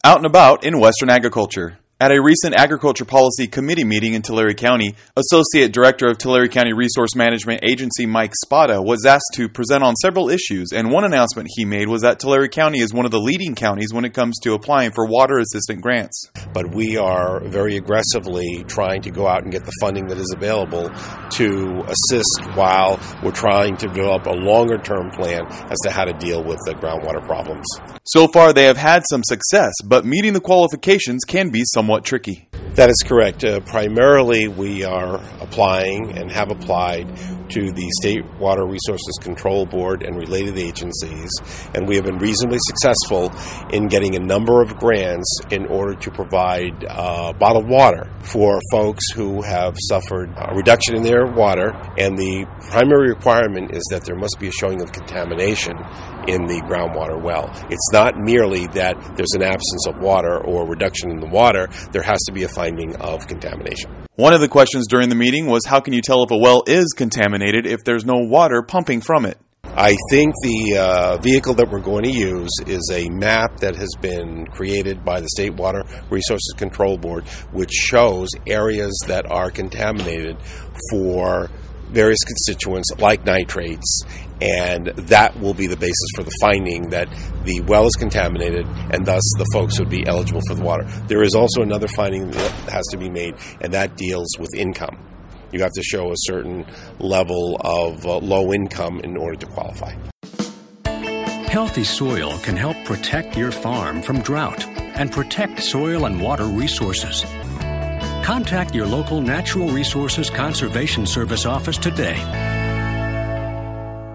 Out and about in Western agriculture. At a recent Agriculture Policy Committee meeting in Tulare County, Associate Director of Tulare County Resource Management Agency Mike Spada was asked to present on several issues, and one announcement he made was that Tulare County is one of the leading counties when it comes to applying for water assistant grants. But we are very aggressively trying to go out and get the funding that is available to assist while we're trying to develop a longer-term plan as to how to deal with the groundwater problems. So far, they have had some success, but meeting the qualifications can be somewhat tricky. That is correct. Primarily, we are applying and have applied to the State Water Resources Control Board and related agencies, and we have been reasonably successful in getting a number of grants in order to provide bottled water for folks who have suffered a reduction in their water, and the primary requirement is that there must be a showing of contamination in the groundwater well. It's not merely that there's an absence of water or reduction in the water, there has to be a finding of contamination. One of the questions during the meeting was, how can you tell if a well is contaminated if there's no water pumping from it? I think the vehicle that we're going to use is a map that has been created by the State Water Resources Control Board, which shows areas that are contaminated for various constituents like nitrates, and that will be the basis for the finding that the well is contaminated, and thus the folks would be eligible for the water. There is also another finding that has to be made, and that deals with income. You have to show a certain level of low income in order to qualify. Healthy soil can help protect your farm from drought and protect soil and water resources. Contact your local Natural Resources Conservation Service office today.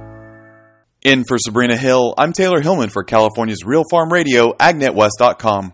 In for Sabrina Hill, I'm Taylor Hillman for California's Real Farm Radio, AgNetWest.com.